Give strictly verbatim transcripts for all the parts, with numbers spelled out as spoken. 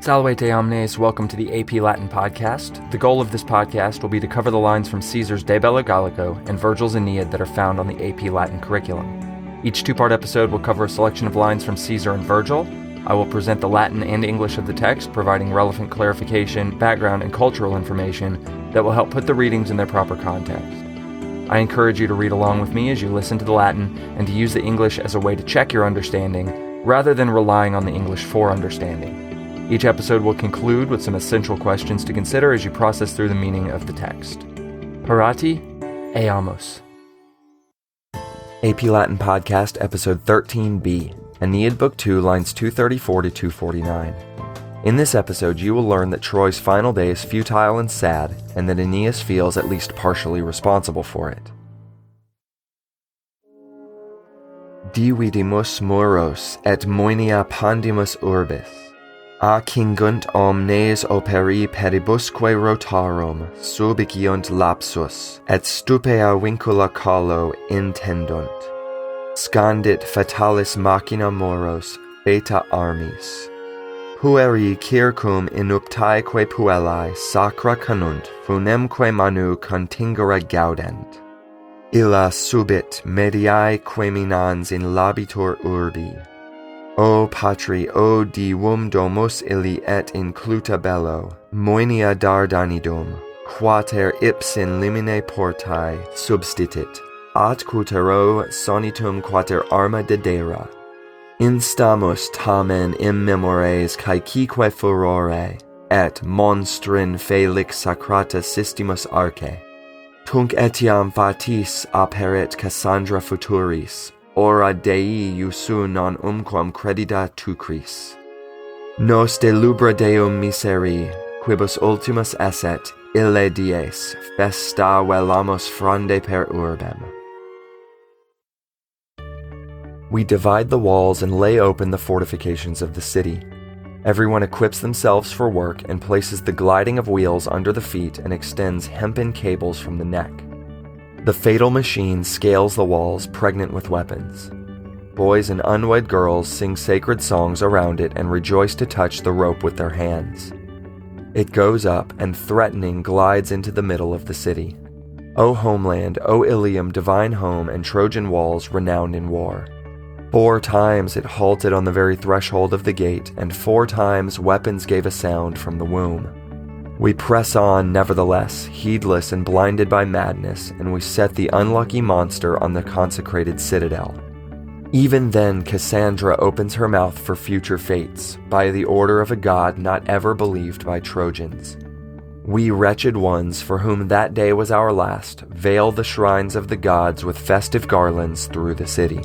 Salve omnes, welcome to the A P Latin podcast. The goal of this podcast will be to cover the lines from Caesar's De Bello Gallico and Virgil's Aeneid that are found on the A P Latin curriculum. Each two-part episode will cover a selection of lines from Caesar and Virgil. I will present the Latin and English of the text, providing relevant clarification, background, and cultural information that will help put the readings in their proper context. I encourage you to read along with me as you listen to the Latin and to use the English as a way to check your understanding, rather than relying on the English for understanding. Each episode will conclude with some essential questions to consider as you process through the meaning of the text. Parati, eamos. A P Latin Podcast, Episode thirteen B, Aeneid Book two, lines two thirty-four to two forty-nine. In this episode, you will learn that Troy's final day is futile and sad, and that Aeneas feels at least partially responsible for it. Dividimus muros et moenia pandimus urbis. A cingunt omnes operi peribusque rotarum, subiciunt lapsus, et stupea vincula callo intendunt. Scandit fatalis machina moros, beta armis. Pueri circum inuptaeque puellae sacra canunt, funemque manu contingere gaudent. Illa subit mediae queminans in labitur urbi. O patri, o divum domus illi et incluta bello, moenia Dardanidum, quater ipsin limine portae substitit, atquutero sonitum quater arma dedera. Instamus tamen immemores caecique furore, et monstrin felix sacrata systemus arce. Tunc etiam fatis aperet Cassandra futuris, ora Dei iusu non umquam credida tucris. Nos de lubra Deum miseri, quibus ultimus esset, ille dies, festa velamos fronde per urbem. We divide the walls and lay open the fortifications of the city. Everyone equips themselves for work and places the gliding of wheels under the feet and extends hempen cables from the neck. The fatal machine scales the walls pregnant with weapons. Boys and unwed girls sing sacred songs around it and rejoice to touch the rope with their hands. It goes up and threatening glides into the middle of the city. O homeland, O Ilium, divine home, and Trojan walls renowned in war. Four times it halted on the very threshold of the gate, and four times weapons gave a sound from the womb. We press on, nevertheless, heedless and blinded by madness, and we set the unlucky monster on the consecrated citadel. Even then Cassandra opens her mouth for future fates, by the order of a god not ever believed by Trojans. We wretched ones, for whom that day was our last, veil the shrines of the gods with festive garlands through the city.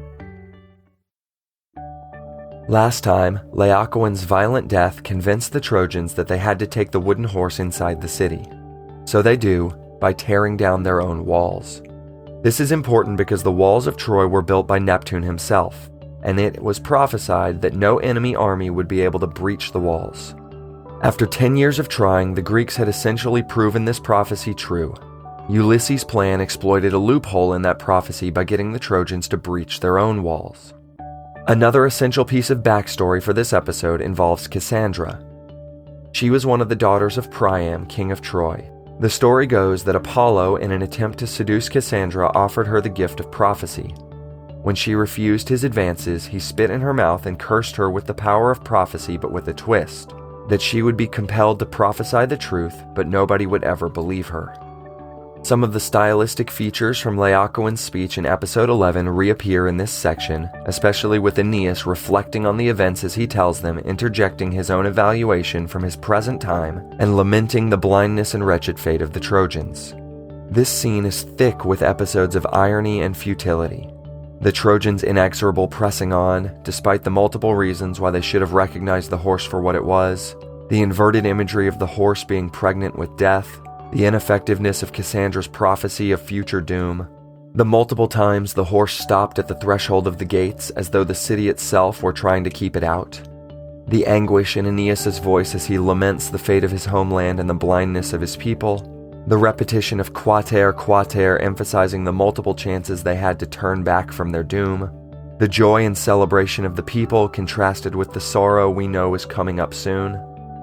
Last time, Laocoon's violent death convinced the Trojans that they had to take the wooden horse inside the city. So they do, by tearing down their own walls. This is important because the walls of Troy were built by Neptune himself, and it was prophesied that no enemy army would be able to breach the walls. After ten years of trying, the Greeks had essentially proven this prophecy true. Ulysses' plan exploited a loophole in that prophecy by getting the Trojans to breach their own walls. Another essential piece of backstory for this episode involves Cassandra. She was one of the daughters of Priam, king of Troy. The story goes that Apollo, in an attempt to seduce Cassandra, offered her the gift of prophecy. When she refused his advances, he spit in her mouth and cursed her with the power of prophecy, but with a twist, that she would be compelled to prophesy the truth, but nobody would ever believe her. Some of the stylistic features from Laocoon's speech in episode eleven reappear in this section, especially with Aeneas reflecting on the events as he tells them, interjecting his own evaluation from his present time, and lamenting the blindness and wretched fate of the Trojans. This scene is thick with episodes of irony and futility. The Trojans' inexorable pressing on, despite the multiple reasons why they should have recognized the horse for what it was, the inverted imagery of the horse being pregnant with death, the ineffectiveness of Cassandra's prophecy of future doom, the multiple times the horse stopped at the threshold of the gates as though the city itself were trying to keep it out, the anguish in Aeneas' voice as he laments the fate of his homeland and the blindness of his people, the repetition of quater, quater emphasizing the multiple chances they had to turn back from their doom, The joy and celebration of the people contrasted with the sorrow we know is coming up soon.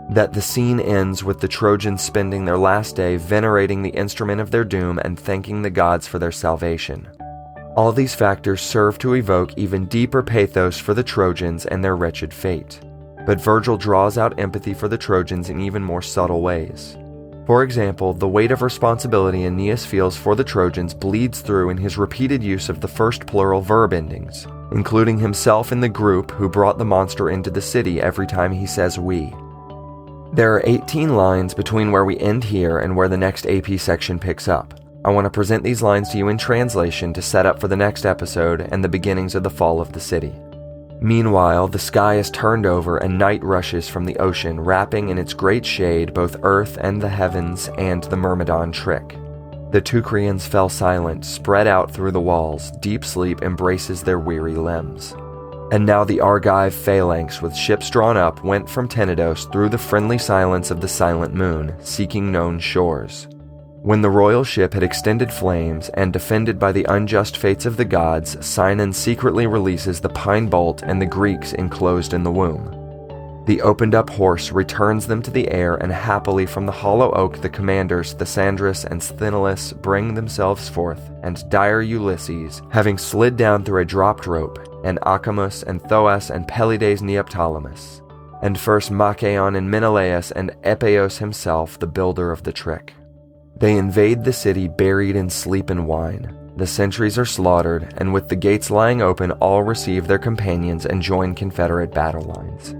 that the scene ends with the Trojans spending their last day venerating the instrument of their doom and thanking the gods for their salvation. All these factors serve to evoke even deeper pathos for the Trojans and their wretched fate. But Virgil draws out empathy for the Trojans in even more subtle ways. For example, the weight of responsibility Aeneas feels for the Trojans bleeds through in his repeated use of the first plural verb endings, including himself in the group who brought the monster into the city every time he says we. There are eighteen lines between where we end here and where the next A P section picks up. I want to present these lines to you in translation to set up for the next episode and the beginnings of the fall of the city. Meanwhile, the sky is turned over and night rushes from the ocean, wrapping in its great shade both earth and the heavens and the Myrmidon trick. The Teucrians fell silent, spread out through the walls. Deep sleep embraces their weary limbs. And now the Argive phalanx, with ships drawn up, went from Tenedos through the friendly silence of the silent moon, seeking known shores. When the royal ship had extended flames, and defended by the unjust fates of the gods, Sinon secretly releases the pine bolt and the Greeks enclosed in the womb. The opened-up horse returns them to the air, and happily from the hollow oak the commanders Thisandrus and Sthenelus bring themselves forth, and dire Ulysses, having slid down through a dropped rope, and Acamus and Thoas and Pelides Neoptolemus, and first Machaon and Menelaus and Epeos himself, the builder of the trick. They invade the city buried in sleep and wine. The sentries are slaughtered, and with the gates lying open, all receive their companions and join Confederate battle lines.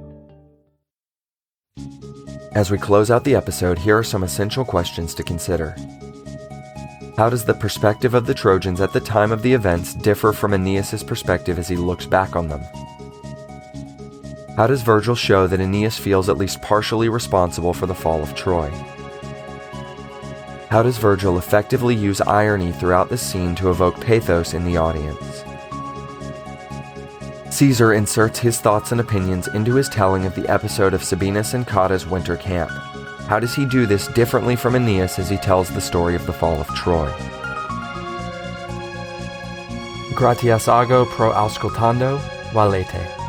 As we close out the episode, here are some essential questions to consider. How does the perspective of the Trojans at the time of the events differ from Aeneas' perspective as he looks back on them? How does Virgil show that Aeneas feels at least partially responsible for the fall of Troy? How does Virgil effectively use irony throughout the scene to evoke pathos in the audience? Caesar inserts his thoughts and opinions into his telling of the episode of Sabinus and Cotta's winter camp. How does he do this differently from Aeneas as he tells the story of the fall of Troy? Gratias ago pro auscultando, valete.